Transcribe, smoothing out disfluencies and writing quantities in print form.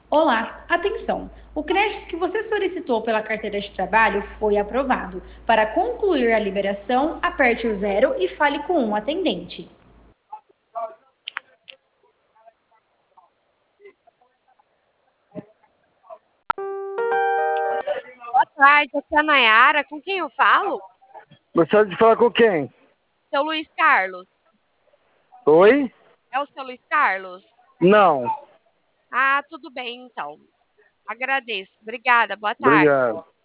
Olá, atenção! O crédito que você solicitou pela carteira de trabalho foi aprovado. Para concluir a liberação, aperte o zero e fale com um atendente. Boa tarde, aqui é a Nayara. Com quem eu falo? Gostaria de falar com quem? Seu Luiz Carlos. Oi? É o seu Luiz Carlos? Não. Ah, tudo bem, então. Agradeço. Obrigada, boa tarde. Obrigado.